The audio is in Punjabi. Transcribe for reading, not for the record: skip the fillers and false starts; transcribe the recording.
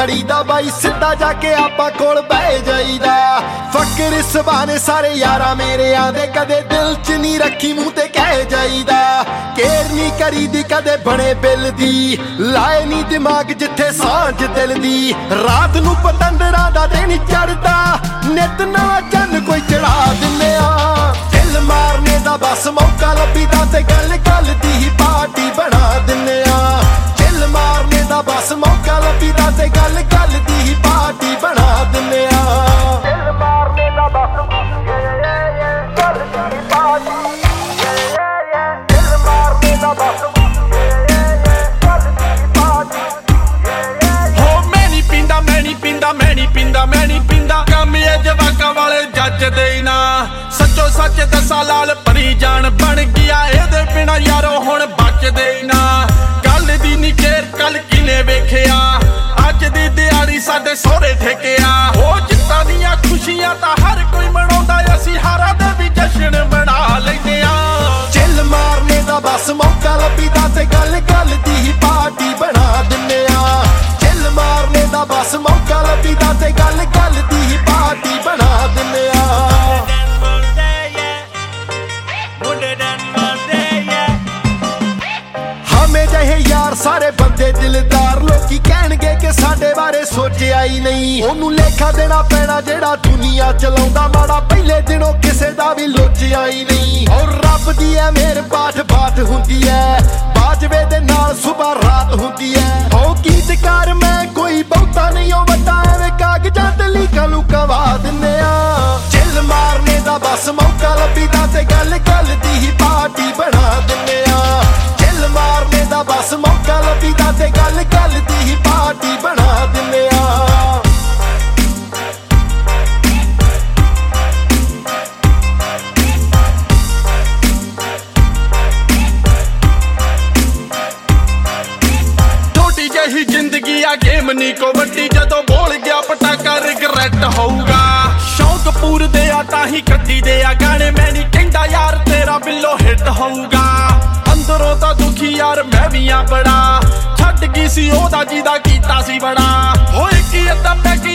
ਖੜੀਦਾ ਬਾਈ ਸਿੱਧਾ ਜਾ ਕੇ ਆਪਾਂ ਕੋਲ ਬਹਿ ਜਾਈਦਾ ਫਕਰ ਇਸ ਬਹਾਨੇ ਸਾਰੇ ਯਾਰਾਂ ਮੇਰੇ ਆਂਦੇ ਕਦੇ ਦਿਲ ਚ ਨਹੀਂ ਰੱਖੀ ਮੂੰਹ ਤੇ ਕਹਿ ਜਾਈਦਾ ਕੇਰ ਨਹੀਂ ਕਰੀਦੀ ਕਦੇ ਬਣੇ ਬਿੱਲ ਦੀ ਲਾਏ ਨਹੀਂ ਦਿਮਾਗ ਜਿੱਥੇ ਸਾਂਝ ਦਿਲ ਦੀ ਰਾਤ ਨੂੰ ਪਤੰਦਰਾਂ ਦਾ ਦਿਨ ਚੜਦਾ ਨਿਤ ਨਵਾਂ ਚੰਨ ਕੋਈ ਚੜਾ ਦਿੰਨੇ ਆ ਦਿਲ ਮਾਰਨੇ ਦਾ ਬਸ ਮੌਕਾ ਲੱਭੀਦਾ ਤੇ ਗੱਲ ਗੱਲ ਦੀ ਹੀ ਪਾਰਟੀ ਬਣਾ ਦਿੰਨੇ ਆ ਦਿਲ ਮਾਰਨੇ ਦਾ ਬਸ ਮੌਕਾ ਲੱਭੀਦਾ ਤੇ ਗੱਲ ਗੱਲ ਦੀ ਹੀ ਪਾਰਟੀ ਬਣਾ ਦਿੰਨੇ ਆ ਦਿਲ ਮਾਰਨੇ ਦਾ ਬਸ ਗੱਲ ਦੀ ਪਾਰਟੀ ਦਿਲ ਮਾਰਨੇ ਦਾ ਬਸ ਮੈਂ ਨੀ ਪੀਂਦਾ ਕੰਮ ਇਹ ਜਵਾਕਾਂ ਵਾਲੇ ਜੱਜਦੇ ਹੀ ਨਾ ਸੱਚੋ ਸੱਚ ਦੱਸਾਂ ਲਾਲ ਭਰੀ ਜਾਨ ਬਣ ਗਿਆ ਇਹਦੇ ਬਿਨਾ ਯਾਰੋ ਹੁਣ ਬਚਦੇ ਹੀ ਨਾ ਕੱਲ ਦੀ ਨੀ ਖੇਰ ਕੱਲ ਕਿਨੇ ਵੇਖਿਆ ਅੱਜ ਦੀ ਦਿਹਾੜੀ ਸਾਡੇ ਸਹੁਰੇ ਠੇਕਿਆ ਉਹ ਜਿੱਤਾਂ ਦੀਆਂ ਖੁਸ਼ੀਆਂ ਤਾਂ ਹਰ ਕੋਈ ਮਨਾਉਂਦਾ ਅਸੀਂ ਹਾਰਾਂ ਦੇ ਵੀ ਜਸ਼ਨ ਮਨਾ ਲੈਂਦੇ ਆ ਚਿੱਲ ਮਾਰਨੇ ਦਾ ਬਸ ਮੌਕਾ ਲੱਭੀਦਾ ਤੇ ਗੱਲ ਗੱਲ ਦੀ ਹੀ ਪਾਰਟੀ ਬਣਾ ਦਿੰਨੇ ਆ ਚਿੱਲ ਮਾਰਨੇ ਦਾ ਬਸ ਮੌਕਾ ਲੱਭੀਦਾ ਤੇ ਗੱਲ ਗੱਲ ਦੀ ਹੀ ਪਾਰਟੀ ਬਣਾ ਦਿੰਨੇ ਆ ਹਮੇ ਜਿਹੇ ਯਾਰ ਸਾਰੇ ਬੰਦੇ ਦਿਲਦਾਰ ਲੋਕੀ ਕਹਿਣਗੇ ਕਿ ਸਾਡੇ ਬਾਰੇ ਸੋਚਿਆ ਹੀ ਨਹੀਂ ਉਹਨੂੰ ਲੇਖਾ ਦੇਣਾ ਪੈਣਾ ਜਿਹੜਾ ਦੁਨੀਆ ਚਲਾਉਂਦਾ ਮਾੜਾ ਪਹਿਲੇ ਦਿਨੋਂ ਕਿਸੇ ਦਾ ਵੀ ਲੋਚਿਆ ਹੀ ਨਹੀਂ ਔਰ ਰੱਬ ਦੀ ਐ ਮੇਰ ਬਾਠ ਬਾਠ ਹੁੰਦੀ ਐ ਬਾਜਵੇ ਦੇ ਨਾਲ ਸੁਬਾ ਰਾਤ ਹੁੰਦੀ ਐ ਉਹ ਗੀਤਕਾਰ ਮੈਂ ਕੋਈ ਬਹੁਤਾ ਨਹੀਂ ਉਹ ਵੱਡਾ ਐਵੇਂ ਕਾਗਜ਼ਾਂ ਤੇ ਲੀਕਾਂ ਲੂਕਾਂ ਵਾ ਦਿੰਨੇ ਆ ਚਿੱਲ ਮਾਰਨੇ ਦਾ ਬਸ ਮੌਕਾ ਲੱਭੀਦਾ ਤੇ ਗੱਲ ਗੱਲ ਦੀ ਹੀ ਪਾਰਟੀ ਬਣਾ ਦਿੰਨੇ ਆ ਚਿੱਲ ਮਾਰਨੇ ਦਾ ਬਸ ਮੌਕਾ ਲੱਭੀਦਾ ਤੇ ਗੱਲ ਗੱਲ ਦੀ ਹੀ ਪਾਰਟੀ ਬਣਾ ਦਿੰਨੇ ਆ ਜਿਹੀ ਜ਼ਿੰਦਗੀ ਆ ਗੇਮ ਨੀ ਕਬੱਡੀ ਜਦੋਂ ਬੋਲ ਗਿਆ ਪਟਾਕਾ ਰਿਗਰੈਟ ਹੋਊਗਾ ਸ਼ੌਂਕ ਪੂਰਦੇ ਆ ਤਾਂ ਹੀ ਕੱਢੀ ਦੇ ਆ ਗਾਣੇ ਮੈਂ ਨੀ ਕਹਿੰਦਾ ਯਾਰ ਤੇਰਾ ਬਿੱਲੋ ਹਿੱਟ ਹੋਊਗਾ ਅੰਦਰੋਂ ਤਾਂ ਦੁਖੀ ਯਾਰ ਮੈਂ ਵੀ ਆ ਬੜਾ ਛੱਡ ਗਈ ਸੀ ਉਹਦਾ ਜਿਹਦਾ ਕੀਤਾ ਸੀ ਬੜਾ ਹੋਏ ਕੀ ਅੱਧਾ ਪੈਕ